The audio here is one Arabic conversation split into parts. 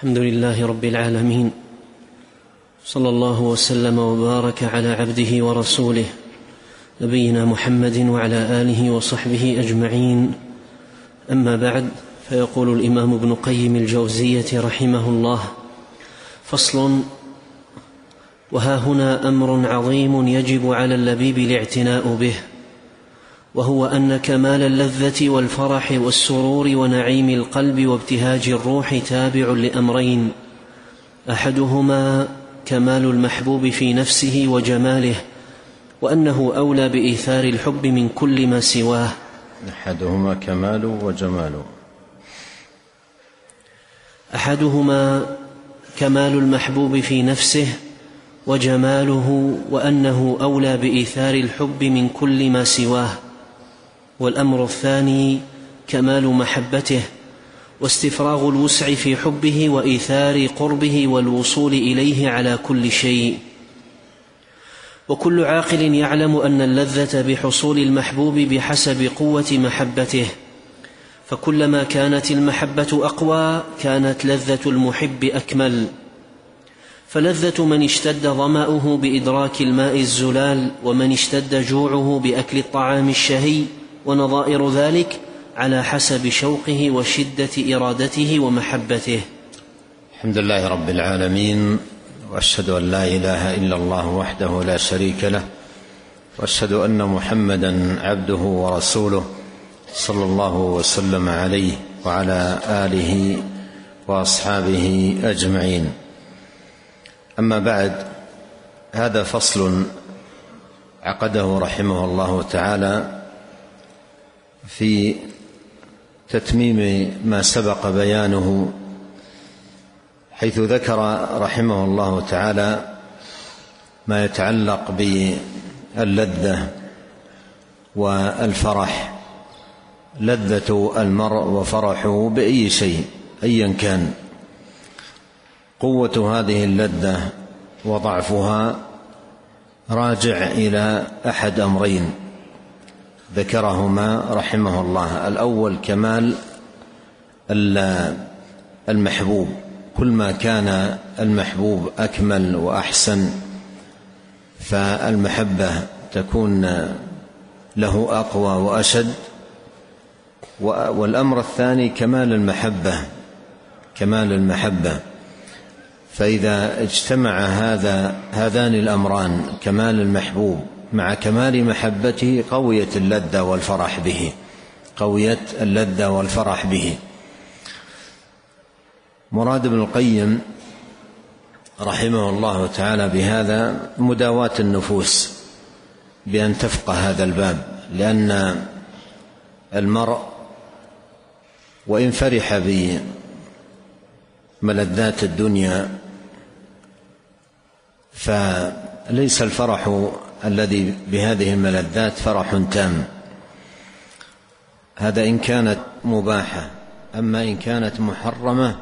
الحمد لله رب العالمين، صلى الله وسلم وبارك على عبده ورسوله نبينا محمد وعلى آله وصحبه أجمعين. أما بعد، فيقول الإمام ابن قيم الجوزية رحمه الله: فصل: وها هنا أمر عظيم يجب على اللبيب الاعتناء به، وهو أن كمال اللذة والفرح والسرور ونعيم القلب وابتهاج الروح تابع لأمرين: أحدهما كمال المحبوب في نفسه وجماله، وأنه أولى بإيثار الحب من كل ما سواه. أحدهما كمال وجماله. أحدهما كمال المحبوب في نفسه وجماله، وأنه أولى بإيثار الحب من كل ما سواه. والأمر الثاني كمال محبته واستفراغ الوسع في حبه وإيثار قربه والوصول إليه على كل شيء. وكل عاقل يعلم أن اللذة بحصول المحبوب بحسب قوة محبته، فكلما كانت المحبة أقوى كانت لذة المحب أكمل. فلذة من اشتد ظمأه بإدراك الماء الزلال، ومن اشتد جوعه بأكل الطعام الشهي ونظائر ذلك، على حسب شوقه وشدة إرادته ومحبته. الحمد لله رب العالمين، وأشهد أن لا إله إلا الله وحده لا شريك له، وأشهد أن محمدا عبده ورسوله، صلى الله وسلم عليه وعلى آله وأصحابه أجمعين. أما بعد، هذا فصل عقده رحمه الله تعالى في تتميم ما سبق بيانه، حيث ذكر رحمه الله تعالى ما يتعلق باللذة والفرح. لذة المرء وفرحه بأي شيء أيا كان، قوة هذه اللذة وضعفها راجع إلى أحد أمرين ذكرهما رحمه الله. الأول كمال المحبوب، كل ما كان المحبوب أكمل وأحسن فالمحبة تكون له أقوى وأشد. والأمر الثاني كمال المحبة، فإذا اجتمع هذان الأمران، كمال المحبوب مع كمال محبته، قويت اللذة والفرح به. مراد ابن القيم رحمه الله تعالى بهذا مداواة النفوس بأن تفقه هذا الباب، لأن المرء وإن فرح بملذات الدنيا فليس الفرح الذي بهذه الملذات فرح تام، هذا إن كانت مباحة. أما إن كانت محرمة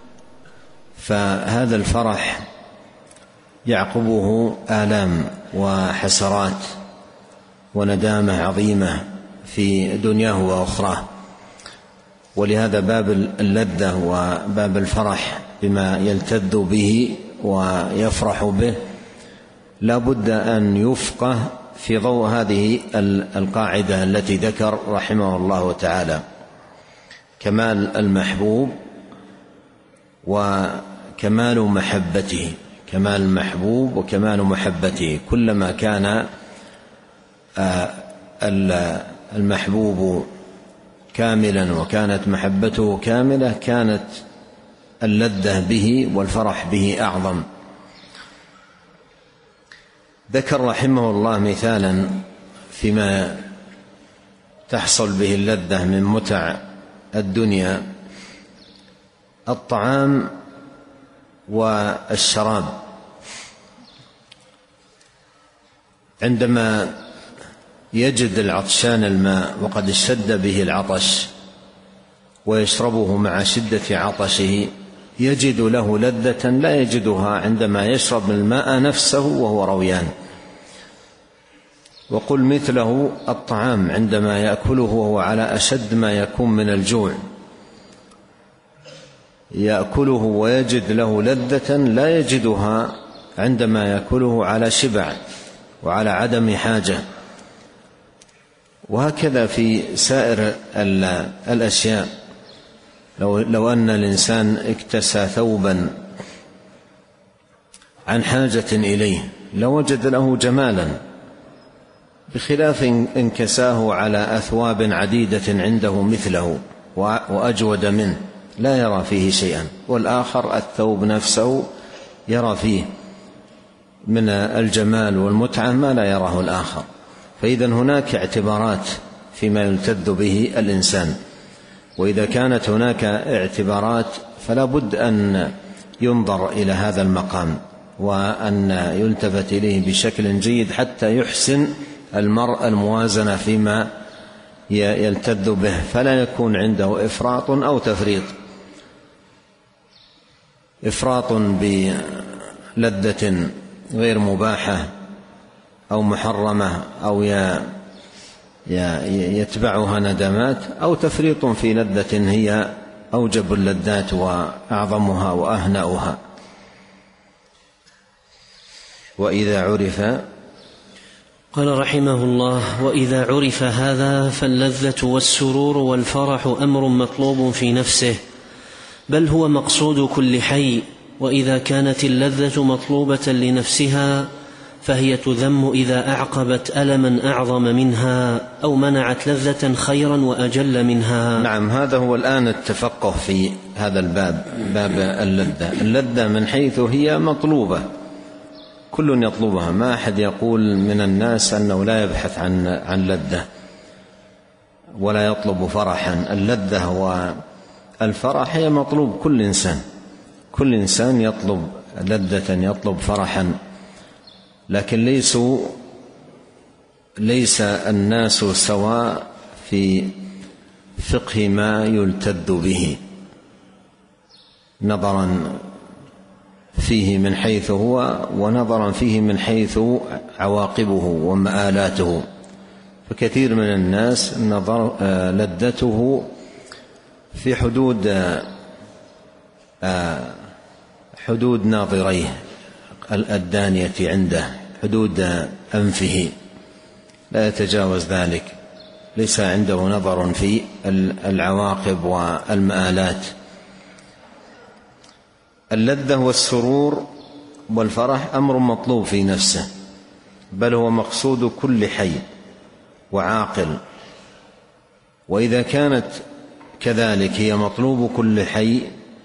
فهذا الفرح يعقبه آلام وحسرات وندامة عظيمة في دنياه وأخراه. ولهذا باب اللذة وباب الفرح بما يلتذ به ويفرح به لا بد أن يفقه في ضوء هذه القاعدة التي ذكر رحمه الله تعالى: كمال المحبوب وكمال محبته. كمال المحبوب وكمال محبته، كلما كان المحبوب كاملا وكانت محبته كاملة كانت اللذة به والفرح به أعظم. ذكر رحمه الله مثالا فيما تحصل به اللذة من متع الدنيا: الطعام والشراب. عندما يجد العطشان الماء وقد اشتد به العطش ويشربه مع شدة عطشه، يجد له لذة لا يجدها عندما يشرب الماء نفسه وهو رويان. وقل مثله الطعام عندما يأكله وهو على أشد ما يكون من الجوع، يأكله ويجد له لذة لا يجدها عندما يأكله على شبع وعلى عدم حاجة. وهكذا في سائر الأشياء. لو أن الإنسان اكتسى ثوبا عن حاجة إليه لوجد له جمالا، بخلاف إن كساه على أثواب عديدة عنده مثله وأجود منه لا يرى فيه شيئا، والآخر الثوب نفسه يرى فيه من الجمال والمتعة ما لا يراه الآخر. فإذا هناك اعتبارات فيما يلتذ به الإنسان، وإذا كانت هناك اعتبارات فلا بد أن ينظر إلى هذا المقام وأن يلتفت إليه بشكل جيد حتى يحسن المرء الموازنة فيما يلتذ به، فلا يكون عنده إفراط أو تفريط. إفراط بلذة غير مباحة أو محرمة أو يتبعها ندمات، أو تفريط في لذة هي أوجب اللذات وأعظمها وأهنأها. وإذا عرف، قال رحمه الله: وإذا عرف هذا فاللذة والسرور والفرح أمر مطلوب في نفسه، بل هو مقصود كل حي. وإذا كانت اللذة مطلوبة لنفسها فهي تذم إذا أعقبت ألما أعظم منها أو منعت لذة خيرا وأجل منها. نعم، هذا هو الآن التفقه في هذا الباب، باب اللذة من حيث هي مطلوبة، كل يطلبها، ما أحد يقول من الناس أنه لا يبحث عن لذة ولا يطلب فرحا. اللذة والفرح هي مطلوب كل إنسان يطلب لذة، يطلب فرحا، لكن ليس الناس سواء في فقه ما يلتذ به، نظرا فيه من حيث هو ونظرا فيه من حيث عواقبه ومآلاته. فكثير من الناس لذته في حدود ناظريه الدانية عنده، حدود أنفه، لا يتجاوز ذلك، ليس عنده نظر في العواقب والمآلات. اللذة والسرور والفرح أمر مطلوب في نفسه، بل هو مقصود كل حي وعاقل. وإذا كانت كذلك هي مطلوب كل حي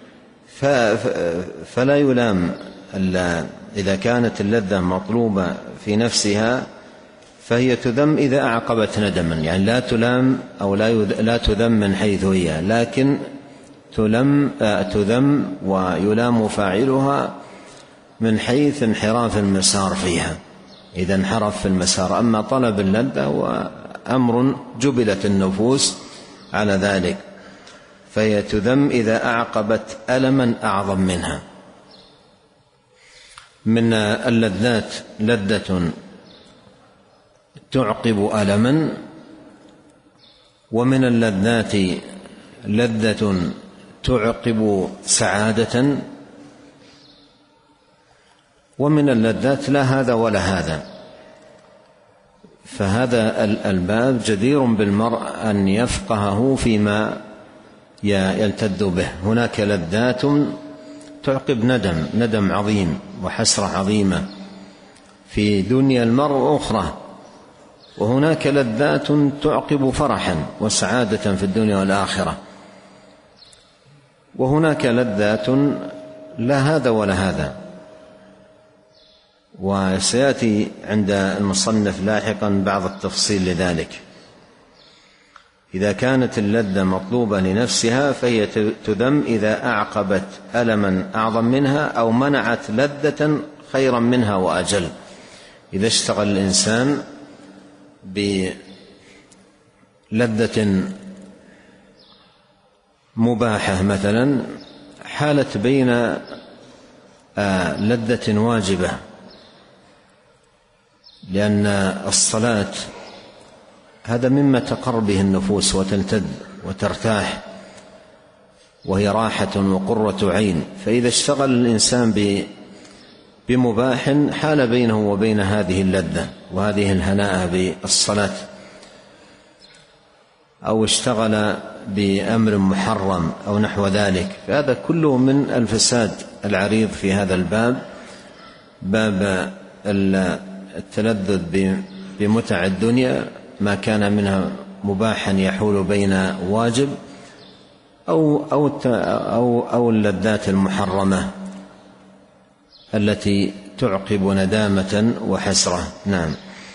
فلا يلام. إذا كانت اللذة مطلوبة في نفسها فهي تذم إذا أعقبت ندما، يعني لا تلام أو لا تذم من حيث هي، لكن تذم ويلام فاعلها من حيث انحراف المسار فيها، إذا انحرف في المسار. أما طلب اللذة هو أمر جبلت النفوس على ذلك، فهي تذم إذا أعقبت ألما أعظم منها. من اللذات لذة تعقب ألما، ومن اللذات لذة تعقب سعادة، ومن اللذات لا هذا ولا هذا. فهذا الباب جدير بالمرء أن يفقهه فيما يلتذ به. هناك لذات تعقب ندم عظيم وحسرة عظيمة في دنيا المرء أخرى، وهناك لذات تعقب فرحا وسعادة في الدنيا والآخرة، وهناك لذات لا هذا ولا هذا. وسيأتي عند المصنف لاحقا بعض التفصيل لذلك. إذا كانت اللذة مطلوبة لنفسها فهي تذم إذا أعقبت ألما أعظم منها أو منعت لذة خيرا منها وأجل. إذا اشتغل الإنسان بلذة مباحة مثلا، حالت بين لذة واجبة، لأن الصلاة هذا مما تقر به النفوس وتلتذ وترتاح، وهي راحة وقرة عين. فإذا اشتغل الإنسان بمباح حال بينه وبين هذه اللذة وهذه الهناء بالصلاة، أو اشتغل بأمر محرم أو نحو ذلك، فهذا كله من الفساد العريض في هذا الباب، باب التلذذ بمتع الدنيا، ما كان منها مباحا يحول بين واجب أو اللذات المحرمة التي تعقب ندامة وحسرة. نعم.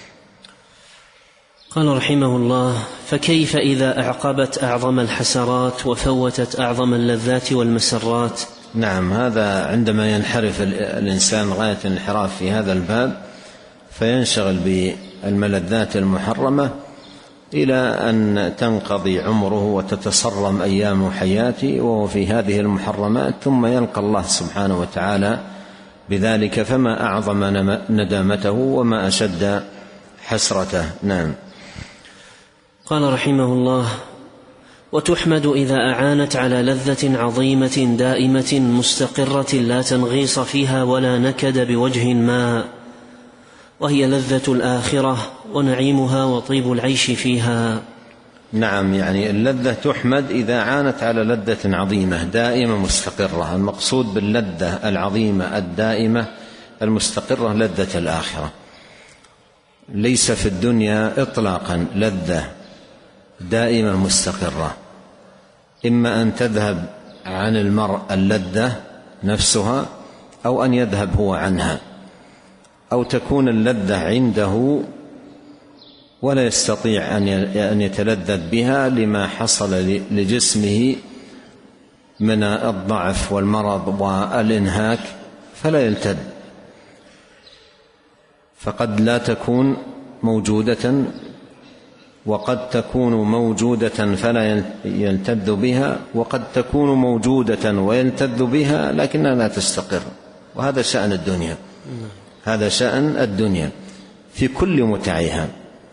قال رحمه الله: فكيف إذا أعقبت أعظم الحسرات وفوتت أعظم اللذات والمسرات؟ نعم، هذا عندما ينحرف الإنسان غاية الانحراف في هذا الباب فينشغل بالملذات المحرمة إلى أن تنقضي عمره وتتصرم أيام حياته وهو في هذه المحرمات، ثم يلقى الله سبحانه وتعالى بذلك، فما أعظم ندامته وما أشد حسرته. نعم. قال رحمه الله: وتحمد إذا أعانت على لذة عظيمة دائمة مستقرة لا تنغيص فيها ولا نكد بوجه ما، وهي لذة الآخرة ونعيمها وطيب العيش فيها. نعم، يعني اللذة تحمد إذا عانت على لذة عظيمة دائمة مستقرة. المقصود باللذة العظيمة الدائمة المستقرة لذة الآخرة. ليس في الدنيا إطلاقا لذة دائمة مستقرة، إما أن تذهب عن المرء اللذة نفسها أو أن يذهب هو عنها، أو تكون اللذة عنده ولا يستطيع أن يتلذذ بها لما حصل لجسمه من الضعف والمرض والإنهاك فلا يلتذ، فقد لا تكون موجودة، وقد تكون موجودة فلا يلتذ بها، وقد تكون موجودة ويلتذ بها لكنها لا تستقر. وهذا شأن الدنيا، هذا شأن الدنيا في كل متعها.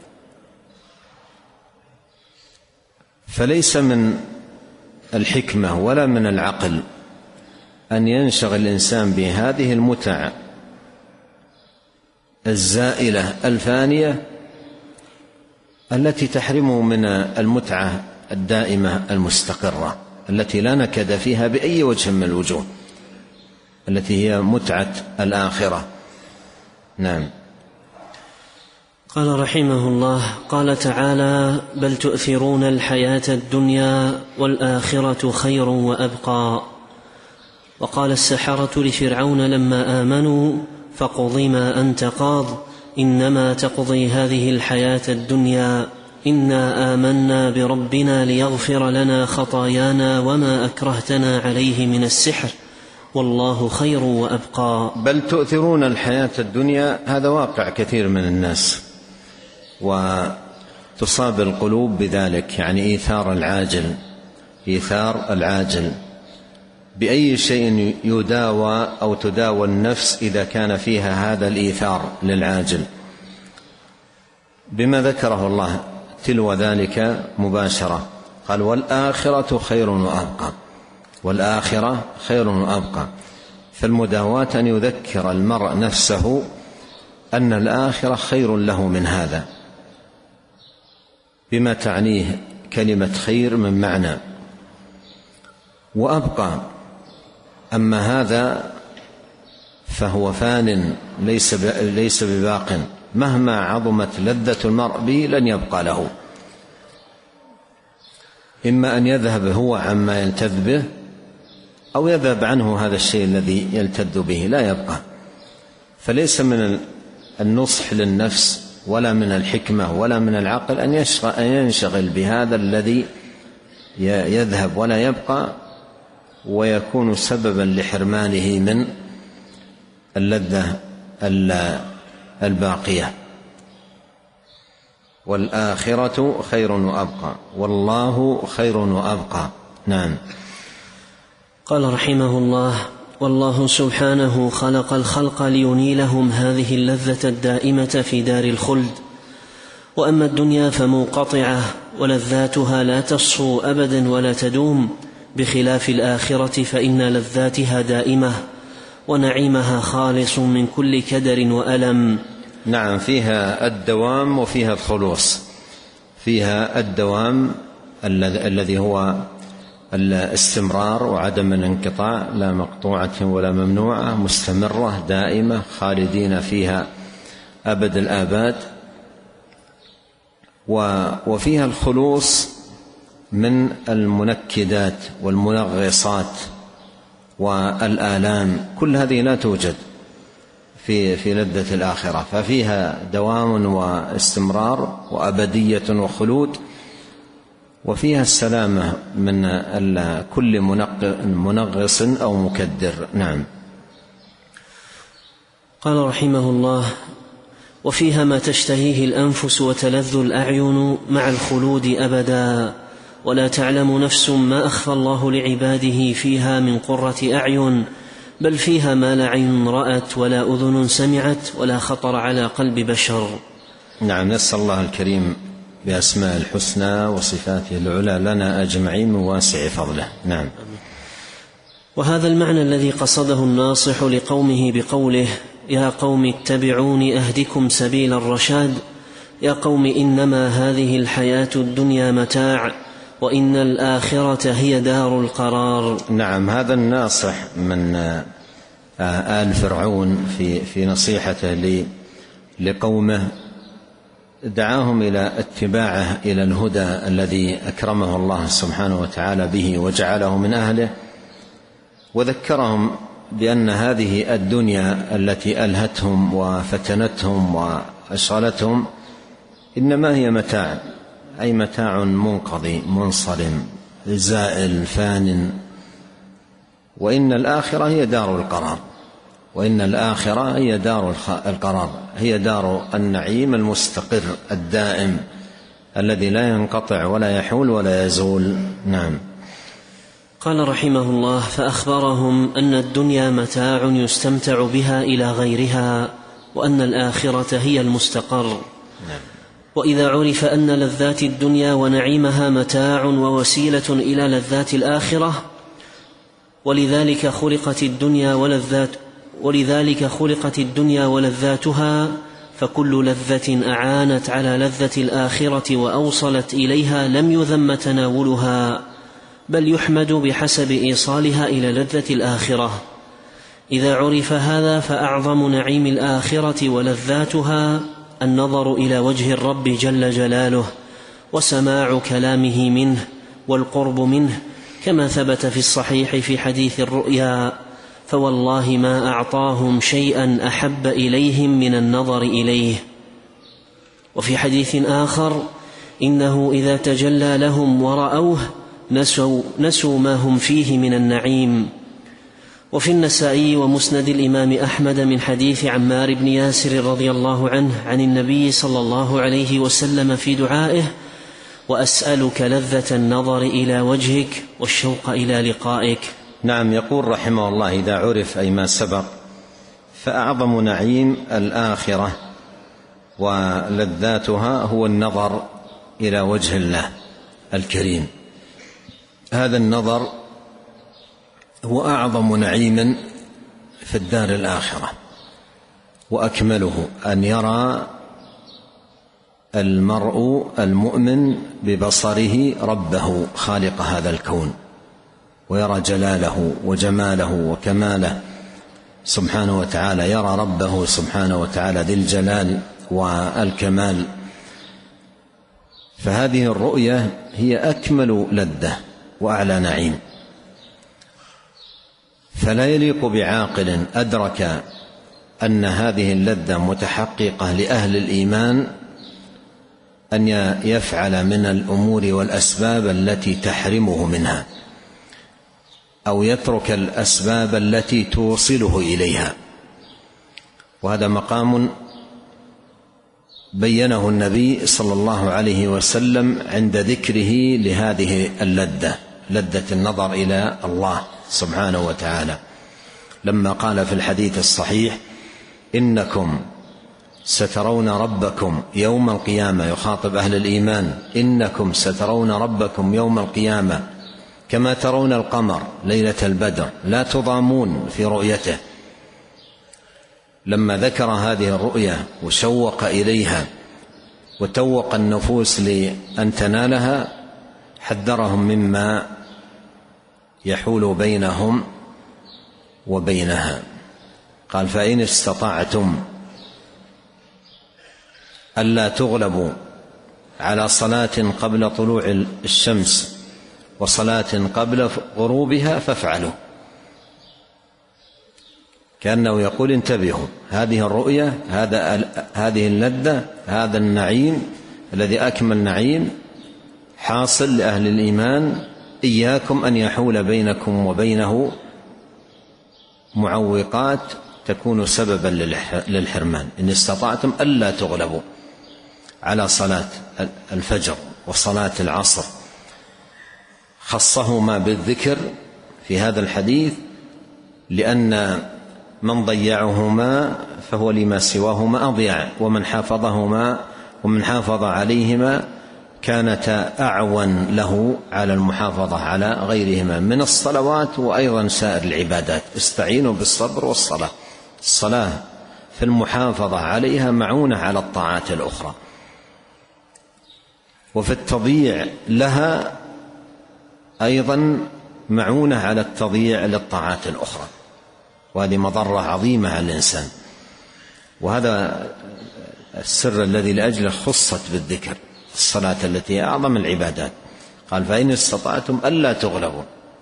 فليس من الحكمة ولا من العقل أن ينشغل الإنسان بهذه المتع الزائلة الفانية التي تحرمه من المتعة الدائمة المستقرة التي لا نكد فيها بأي وجه من الوجوه، التي هي متعة الآخرة. نعم. قال رحمه الله: قال تعالى: بل تؤثرون الحياة الدنيا والآخرة خير وأبقى. وقال السحرة لفرعون لما آمنوا: فاقض ما أنت قاض إنما تقضي هذه الحياة الدنيا إنا آمنا بربنا ليغفر لنا خطايانا وما أكرهتنا عليه من السحر والله خير وأبقى. بل تؤثرون الحياة الدنيا، هذا واقع كثير من الناس، وتصاب القلوب بذلك، يعني إيثار العاجل بأي شيء يداوى أو تداوى النفس إذا كان فيها هذا الإيثار للعاجل، بما ذكره الله تلو ذلك مباشرة. قال: والآخرة خير وأبقى. والآخرة خير وأبقى. فالمداواة أن يذكر المرء نفسه أن الآخرة خير له من هذا، بما تعنيه كلمة خير من معنى. وأبقى، أما هذا فهو فان ليس بباق، مهما عظمت لذة المرء به لن يبقى له، إما أن يذهب هو عما يلتذ به أو يذهب عنه هذا الشيء الذي يلتذ به، لا يبقى. فليس من النصح للنفس ولا من الحكمة ولا من العقل أن ينشغل بهذا الذي يذهب ولا يبقى ويكون سببا لحرمانه من اللذة الباقية. والآخرة خير وأبقى والله خير وأبقى. نعم. قال رحمه الله: والله سبحانه خلق الخلق لينيلهم هذه اللذة الدائمة في دار الخلد، وأما الدنيا فمنقطعة ولذاتها لا تصفو أبدا ولا تدوم، بخلاف الآخرة فإن لذاتها دائمة ونعيمها خالص من كل كدر وألم. نعم، فيها الدوام وفيها الخلوص. فيها الدوام الذي هو الاستمرار وعدم الانقطاع، لا مقطوعة ولا ممنوعة، مستمرة دائمة خالدين فيها أبد الآباد. وفيها الخلوص من المنكدات والمنغصات والآلام، كل هذه لا توجد في لذة الآخرة، ففيها دوام واستمرار وأبدية وخلود، وفيها السلامة من كل منغص أو مكدر. نعم. قال رحمه الله: وفيها ما تشتهيه الأنفس وتلذ الأعين مع الخلود أبدا، ولا تعلم نفس ما أخفى الله لعباده فيها من قرة أعين، بل فيها ما لا عين رأت ولا أذن سمعت ولا خطر على قلب بشر. نعم، نسأل الله الكريم بأسماء الحسنى وصفاته العلى لنا أجمعين من واسع فضله. نعم. وهذا المعنى الذي قصده الناصح لقومه بقوله: يا قوم اتبعون أهدكم سبيل الرشاد، يا قوم إنما هذه الحياة الدنيا متاع وإن الآخرة هي دار القرار. نعم، هذا الناصح من آل فرعون في نصيحته لقومه دعاهم إلى اتباعه إلى الهدى الذي أكرمه الله سبحانه وتعالى به وجعله من أهله، وذكرهم بأن هذه الدنيا التي ألهتهم وفتنتهم وأشغلتهم إنما هي متاع، أي متاع منقضي منصرم زائل فان، وإن الآخرة هي دار القرار، وإن الآخرة هي دار القرار، هي دار النعيم المستقر الدائم الذي لا ينقطع ولا يحول ولا يزول. نعم. قال رحمه الله: فأخبرهم أن الدنيا متاع يستمتع بها إلى غيرها، وأن الآخرة هي المستقر. نعم. وإذا عرف أن لذات الدنيا ونعيمها متاع ووسيلة إلى لذات الآخرة، ولذلك خلقت الدنيا ولذاتها، فكل لذة أعانت على لذة الآخرة وأوصلت إليها لم يذم تناولها، بل يحمد بحسب إيصالها إلى لذة الآخرة. إذا عرف هذا فأعظم نعيم الآخرة ولذاتها النظر إلى وجه الرب جل جلاله وسماع كلامه منه والقرب منه، كما ثبت في الصحيح في حديث الرؤيا: فوالله ما أعطاهم شيئا أحب إليهم من النظر إليه. وفي حديث آخر: إنه إذا تجلى لهم ورأوه نسوا ما هم فيه من النعيم. وفي النسائي ومسند الإمام أحمد من حديث عمار بن ياسر رضي الله عنه عن النبي صلى الله عليه وسلم في دعائه: وأسألك لذة النظر إلى وجهك والشوق إلى لقائك. نعم. يقول رحمه الله: إذا عرف أي ما سبق فأعظم نعيم الآخرة ولذاتها هو النظر إلى وجه الله الكريم. هذا النظر هو أعظم نعيم في الدار الآخرة وأكمله، أن يرى المرء المؤمن ببصره ربه خالق هذا الكون، ويرى جلاله وجماله وكماله سبحانه وتعالى، يرى ربه سبحانه وتعالى ذي الجلال والكمال. فهذه الرؤية هي أكمل لذة وأعلى نعيم، فلا يليق بعاقل أدرك أن هذه اللذة متحققة لأهل الإيمان أن يفعل من الأمور والأسباب التي تحرمه منها، أو يترك الأسباب التي توصله إليها. وهذا مقام بينه النبي صلى الله عليه وسلم عند ذكره لهذه اللذة، لذة النظر إلى الله سبحانه وتعالى، لما قال في الحديث الصحيح: إنكم سترون ربكم يوم القيامة، يخاطب أهل الإيمان: إنكم سترون ربكم يوم القيامة كما ترون القمر ليلة البدر لا تضامون في رؤيته. لما ذكر هذه الرؤيا وشوق إليها وتوق النفوس لأن تنالها حذرهم مما يحول بينهم وبينها. قال: فإن استطعتم ألا تغلبوا على صلاة قبل طلوع الشمس وصلاة قبل غروبها فافعلوا. كأنه يقول: انتبهوا، هذه الرؤية، هذه اللذة، هذا النعيم الذي أكمل نعيم حاصل لأهل الإيمان، إياكم أن يحول بينكم وبينه معوقات تكون سببا للحرمان. إن استطعتم ألا تغلبوا على صلاة الفجر وصلاة العصر، خصهما بالذكر في هذا الحديث لأن من ضيعهما فهو لما سواهما أضيع، ومن حافظ عليهما كانتا أعون له على المحافظة على غيرهما من الصلوات وأيضا سائر العبادات. استعينوا بالصبر والصلاة. الصلاة في المحافظة عليها معونة على الطاعات الأخرى، وفي التضييع لها أيضا معونة على التضييع للطاعات الأخرى، وهذه مضرة عظيمة على الإنسان. وهذا السر الذي لأجله خصت بالذكر الصلاة التي هي أعظم العبادات. قال: فإن استطعتم ألا تغلبوا.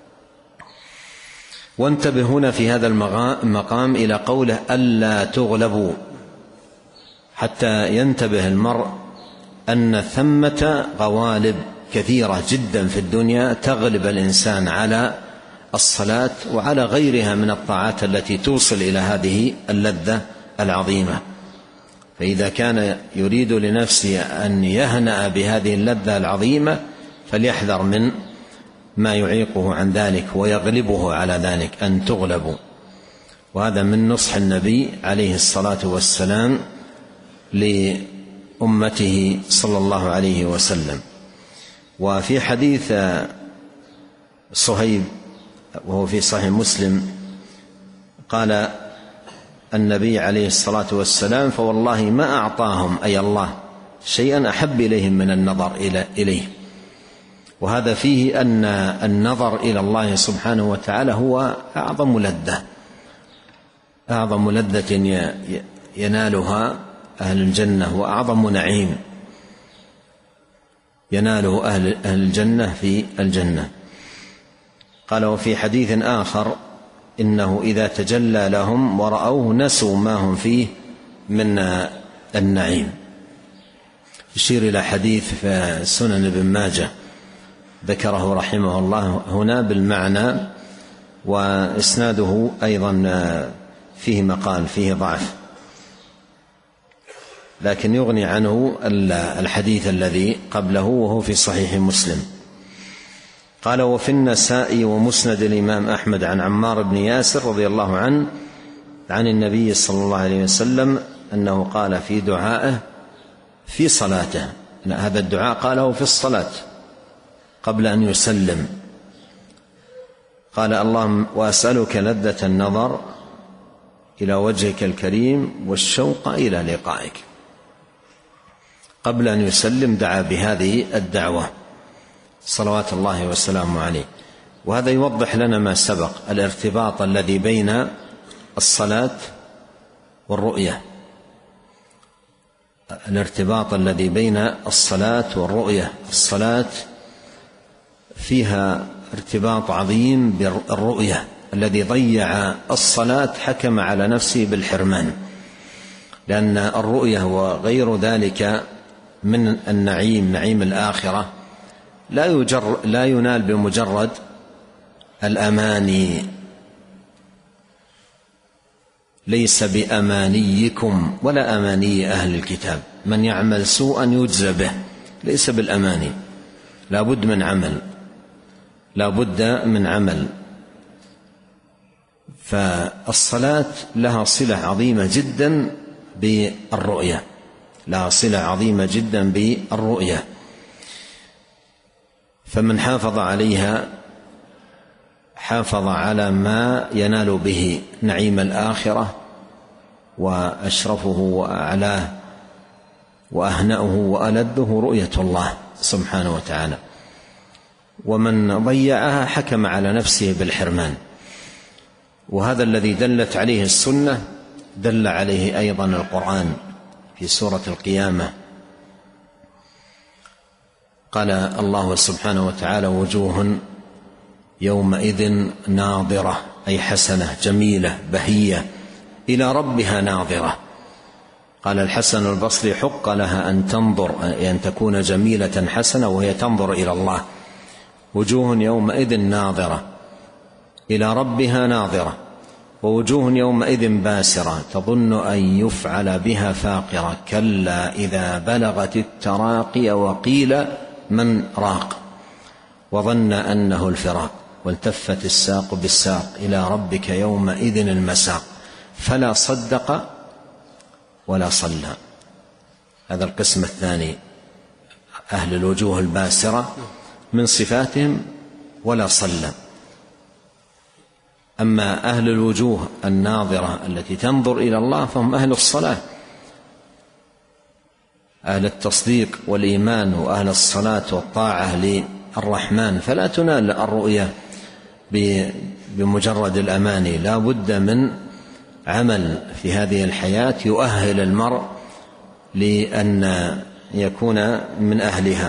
وانتبه هنا في هذا المقام إلى قوله ألا تغلبوا، حتى ينتبه المرء أن ثمة غوالب كثيرة جدا في الدنيا تغلب الإنسان على الصلاة وعلى غيرها من الطاعات التي توصل إلى هذه اللذة العظيمة. فإذا كان يريد لنفسه أن يهنأ بهذه اللذة العظيمة فليحذر من ما يعيقه عن ذلك ويغلبه على ذلك، أن تغلبوا. وهذا من نصح النبي عليه الصلاة والسلام لأمته صلى الله عليه وسلم. وفي حديث صهيب وهو في صحيح مسلم قال النبي عليه الصلاة والسلام: فوالله ما أعطاهم أي الله شيئا أحب إليهم من النظر إليه. وهذا فيه أن النظر إلى الله سبحانه وتعالى هو أعظم لذة ينالها أهل الجنة، وأعظم نعيم يناله أهل الجنة في الجنة. قال: وفي حديث آخر: إنه إذا تجلى لهم ورأوه نسوا ما هم فيه من النعيم. يشير إلى حديث في سنن ابن ماجه ذكره رحمه الله هنا بالمعنى، وإسناده أيضا فيه مقال، فيه ضعف، لكن يغني عنه الحديث الذي قبله وهو في صحيح مسلم. قال: وفي النسائي ومسند الإمام أحمد عن عمار بن ياسر رضي الله عنه عن النبي صلى الله عليه وسلم أنه قال في دعائه في صلاته، هذا الدعاء قاله في الصلاة قبل أن يسلم، قال: اللهم وأسألك لذة النظر إلى وجهك الكريم والشوق إلى لقائك. قبل أن يسلم دعا بهذه الدعوة صلوات الله وسلامه عليه. وهذا يوضح لنا ما سبق، الارتباط الذي بين الصلاة والرؤية، الارتباط الذي بين الصلاة والرؤية. الصلاة فيها ارتباط عظيم بالرؤية، الذي ضيع الصلاة حكم على نفسه بالحرمان، لأن الرؤية وغير ذلك من النعيم، نعيم الآخرة، لا ينال بمجرد الأماني، ليس بأمانيكم ولا أماني أهل الكتاب، من يعمل سوءا يجزى به، ليس بالأماني، لا بد من عمل. فالصلاة لها صلة عظيمة جدا بالرؤية، لها صلة عظيمة جدا بالرؤية، فمن حافظ عليها حافظ على ما ينال به نعيم الآخرة وأشرفه وأعلاه وأهنأه وألذه رؤية الله سبحانه وتعالى، ومن ضيعها حكم على نفسه بالحرمان. وهذا الذي دلت عليه السنة دل عليه أيضا القرآن في سورة القيامة. قال الله سبحانه وتعالى: وجوه يومئذ ناظرة، أي حسنة جميلة بهية إلى ربها ناظرة. قال الحسن البصري: حق لها أن تنظر، أن تكون جميلة حسنة وهي تنظر إلى الله. وجوه يومئذ ناظرة إلى ربها ناظرة، ووجوه يومئذ باسرة تظن أن يفعل بها فاقرة، كلا إذا بلغت التراقي وقيل من راق، وظن أنه الفراق، والتفت الساق بالساق، إلى ربك يومئذ المساق، فلا صدق ولا صلى. هذا القسم الثاني، أهل الوجوه الباسرة من صفاتهم ولا صلى. أما أهل الوجوه الناظرة التي تنظر إلى الله فهم أهل الصلاة، أهل التصديق والإيمان وأهل الصلاة والطاعة للرحمن. فلا تنال الرؤية بمجرد الأماني، لا بد من عمل في هذه الحياة يؤهل المرء لأن يكون من أهلها.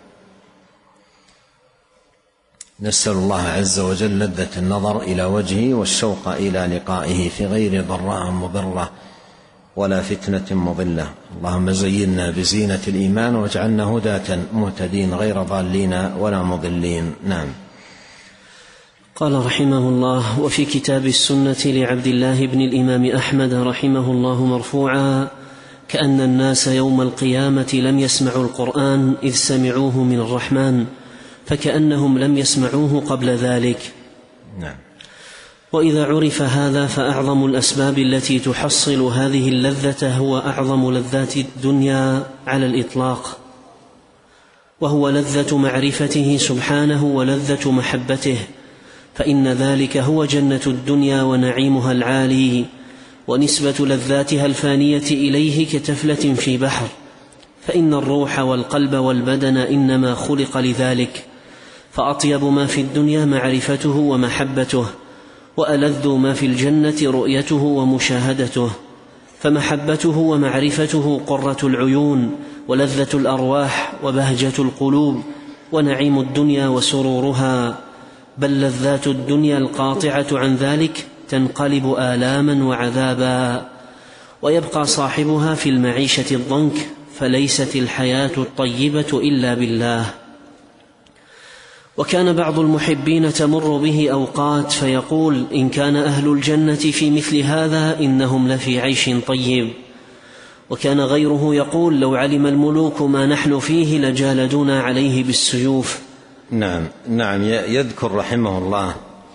نسأل الله عز وجل لذة النظر إلى وجهه والشوق إلى لقائه في غير ضراء مضرة ولا فتنة مضلة. اللهم زينا بزينة الإيمان واجعلنا هداة مهتدين غير ضالين ولا مضلين. نعم. قال رحمه الله: وفي كتاب السنة لعبد الله بن الإمام أحمد رحمه الله مرفوعا: كأن الناس يوم القيامة لم يسمعوا القرآن إذ سمعوه من الرحمن، فكأنهم لم يسمعوه قبل ذلك. نعم. وإذا عرف هذا فأعظم الأسباب التي تحصل هذه اللذة هو أعظم لذات الدنيا على الإطلاق، وهو لذة معرفته سبحانه ولذة محبته، فإن ذلك هو جنة الدنيا ونعيمها العالي، ونسبة لذاتها الفانية إليه كتفلة في بحر، فإن الروح والقلب والبدن إنما خلق لذلك. فأطيب ما في الدنيا معرفته ومحبته، وألذ ما في الجنة رؤيته ومشاهدته. فمحبته ومعرفته قرة العيون ولذة الأرواح وبهجة القلوب ونعيم الدنيا وسرورها، بل لذات الدنيا القاطعة عن ذلك تنقلب آلاما وعذابا، ويبقى صاحبها في المعيشة الضنك، فليست الحياة الطيبة إلا بالله. وكان بعض المحبين تمر به أوقات فيقول: إن كان أهل الجنة في مثل هذا إنهم لفي عيش طيب. وكان غيره يقول: لو علم الملوك ما نحن فيه لجالدونا عليه بالسيوف. نعم. يذكر رحمه الله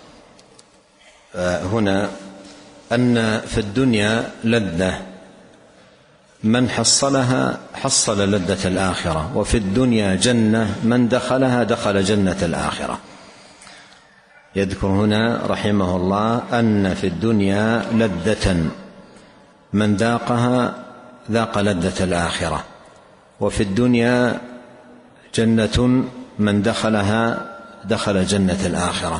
هنا أن في الدنيا لذة من حصلها حصل لذة الآخرة، وفي الدنيا جنة من دخلها دخل جنة الآخرة. يذكر هنا رحمه الله أن في الدنيا لذة من ذاقها ذاق لذة الآخرة، وفي الدنيا جنة من دخلها دخل جنة الآخرة.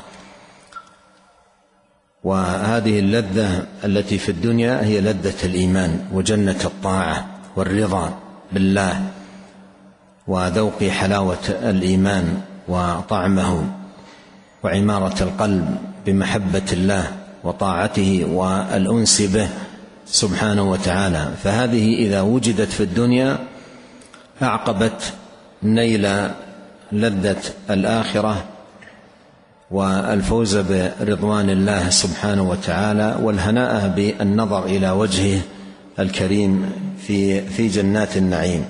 وهذه اللذة التي في الدنيا هي لذة الإيمان وجنة الطاعة والرضا بالله وذوق حلاوة الإيمان وطعمه، وعمارة القلب بمحبة الله وطاعته والأنس به سبحانه وتعالى. فهذه إذا وجدت في الدنيا أعقبت نيل لذة الآخرة والفوز برضوان الله سبحانه وتعالى والهناء بالنظر إلى وجهه الكريم في جنات النعيم.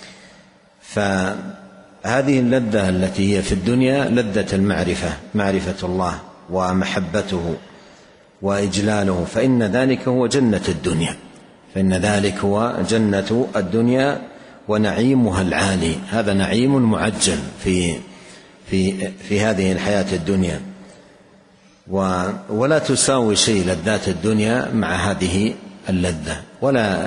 فهذه اللذة التي هي في الدنيا لذة المعرفة، معرفة الله ومحبته وإجلاله، فإن ذلك هو جنة الدنيا، فإن ذلك هو جنة الدنيا ونعيمها العالي. هذا نعيم معجل في هذه الحياة الدنيا. ولا تساوي شيء لذات الدنيا مع هذه اللذة، ولا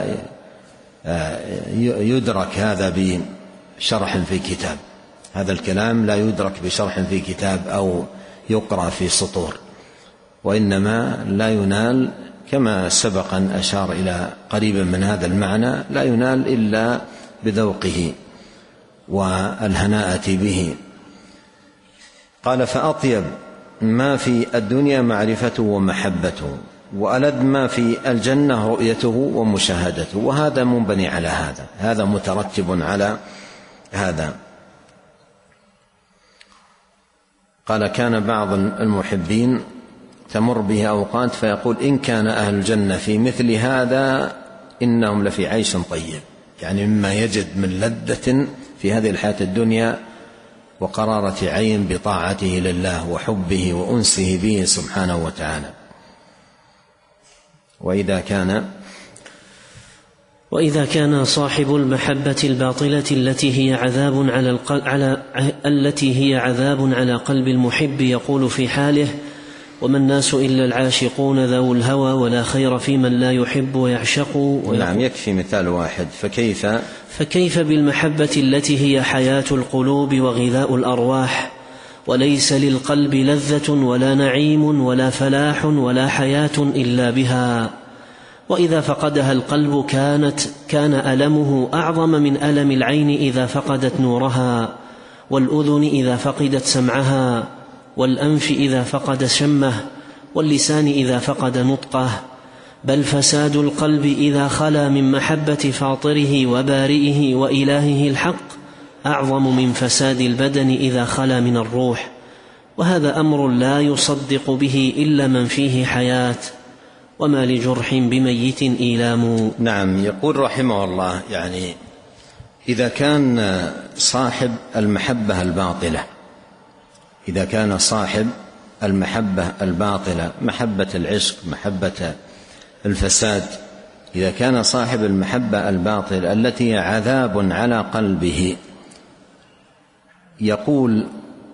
يدرك هذا بشرح في كتاب. هذا الكلام لا يدرك بشرح في كتاب أو يقرأ في سطور، وإنما لا ينال كما سبق أن أشار إلى قريب من هذا المعنى، لا ينال إلا بذوقه والهناءة به. قال: فأطيب ما في الدنيا معرفته ومحبته، وألذ ما في الجنة رؤيته ومشاهدته. وهذا منبني على هذا، هذا مترتب على هذا. قال: كان بعض المحبين تمر به أوقات فيقول: إن كان أهل الجنة في مثل هذا إنهم لفي عيش طيب، يعني مما يجد من لذة في هذه الحياة الدنيا وقرارة عين بطاعته لله وحبه وأنسه به سبحانه وتعالى. وإذا كان صاحب المحبة الباطلة التي هي عذاب على قلب المحب يقول في حاله: وما الناس إلا العاشقون ذو الهوى ولا خير في من لا يحب ويعشق. نعم، يكفي مثال واحد. فكيف بالمحبة التي هي حياة القلوب وغذاء الأرواح، وليس للقلب لذة ولا نعيم ولا فلاح ولا حياة إلا بها. وإذا فقدها القلب كان ألمه أعظم من ألم العين إذا فقدت نورها، والأذن إذا فقدت سمعها، والأنف إذا فقد شمه، واللسان إذا فقد نطقه. بل فساد القلب إذا خلا من محبة فاطره وبارئه وإلهه الحق أعظم من فساد البدن إذا خلا من الروح، وهذا أمر لا يصدق به إلا من فيه حياة، وما لجرح بميت إيلام. نعم، يقول رحمه الله: يعني إذا كان صاحب المحبة الباطلة، إذا كان صاحب المحبة الباطلة، محبة العشق، محبة الفساد، إذا كان صاحب المحبة الباطلة التي هي عذاب على قلبه، يقول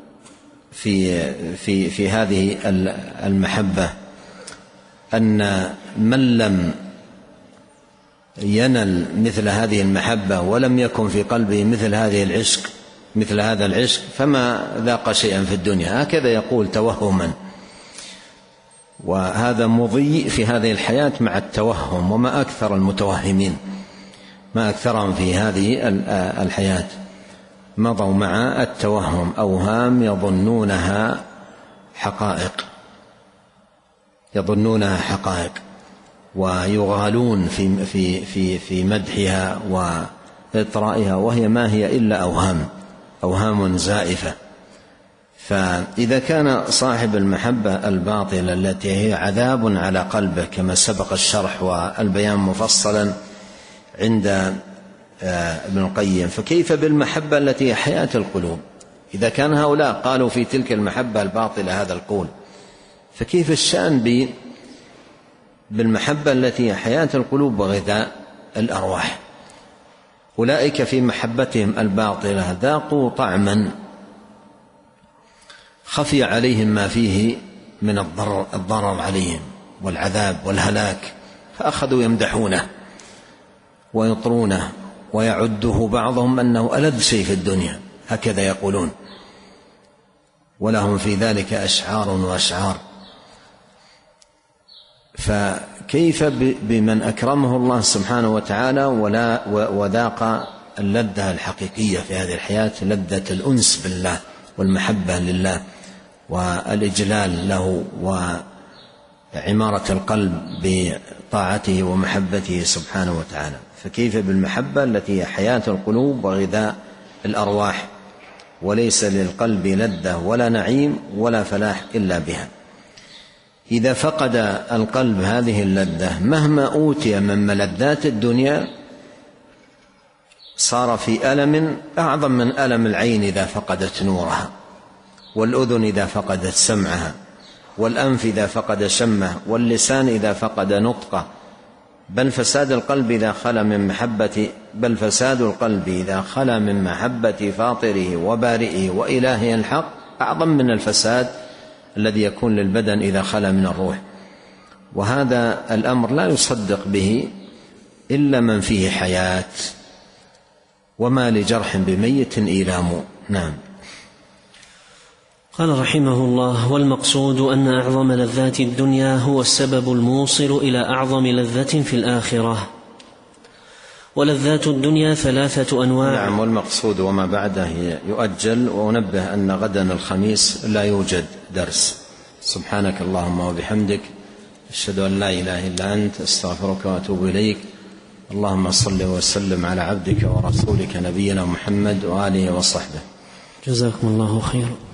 في هذه المحبة أن من لم ينل مثل هذه المحبة ولم يكن في قلبه مثل هذا العشق فما ذاق شيئا في الدنيا. هكذا يقول توهما، وهذا مضي في هذه الحياة مع التوهم. وما أكثر المتوهمين، ما أكثرهم في هذه الحياة مضوا مع التوهم، أوهام يظنونها حقائق، ويغالون في مدحها وإطرائها، وهي ما هي إلا أوهام زائفة. فإذا كان صاحب المحبة الباطلة التي هي عذاب على قلبه كما سبق الشرح والبيان مفصلا عند ابن القيم، فكيف بالمحبة التي هي حياة القلوب؟ إذا كان هؤلاء قالوا في تلك المحبة الباطلة هذا القول، فكيف الشأن بالمحبة التي هي حياة القلوب وغذاء الأرواح؟ أولئك في محبتهم الباطلة ذاقوا طعما خفي عليهم ما فيه من الضرر عليهم والعذاب والهلاك، فأخذوا يمدحونه ويطرونه ويعده بعضهم أنه ألذ شيء في الدنيا، هكذا يقولون، ولهم في ذلك أشعار وأشعار. فكيف بمن أكرمه الله سبحانه وتعالى وذاق اللذة الحقيقية في هذه الحياة، لذة الأنس بالله والمحبة لله والإجلال له وعمارة القلب بطاعته ومحبته سبحانه وتعالى. فكيف بالمحبة التي هي حياة القلوب وغذاء الأرواح، وليس للقلب لذة ولا نعيم ولا فلاح إلا بها. إذا فقد القلب هذه اللذة مهما أوتي من ملذات الدنيا صار في ألم أعظم من ألم العين إذا فقدت نورها، والأذن إذا فقدت سمعها، والأنف إذا فقد شمه، واللسان إذا فقد نطقه. بل فساد القلب إذا خلا من محبة فاطره وبارئه وإلهه الحق أعظم من الفساد الذي يكون للبدن إذا خلا من الروح، وهذا الأمر لا يصدق به إلا من فيه حياة، وما لجرح بميت إيلام. نعم. قال رحمه الله: والمقصود أن أعظم لذات الدنيا هو السبب الموصل إلى أعظم لذة في الآخرة، ولذات الدنيا 3 أنواع. نعم. والمقصود وما بعده يؤجل. وأنبه أن غدا الخميس لا يوجد درس. سبحانك اللهم وبحمدك، أشهد أن لا إله إلا أنت، أستغفرك وأتوب إليك. اللهم صل وسلم على عبدك ورسولك نبينا محمد وآله وصحبه. جزاكم الله خيرا.